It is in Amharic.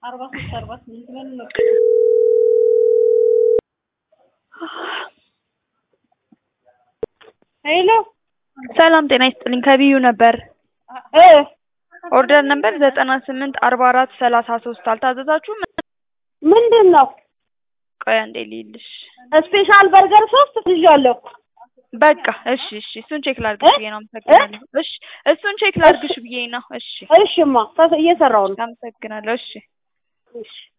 43 ምን ነው ሄሎ ሰላም ጤና ይስጥልኝ ከቢዩ ነበር ኦርደር ነበር 984433 አልታዘዛችሁም ምንድነው ቆይ አንዴ ልይልሽ ስፔሻል በርገር ሶስት ትይዣለሁ በቃ እሺ እሱን ቼክ ላድርግሽ ብዬ ነው አመሰግናለሁ እሺ እሱን ቼክ ላድርግሽ ብዬ ነው እሺ እሺማ እየሰራው ነው አመሰግናለሁ እሺ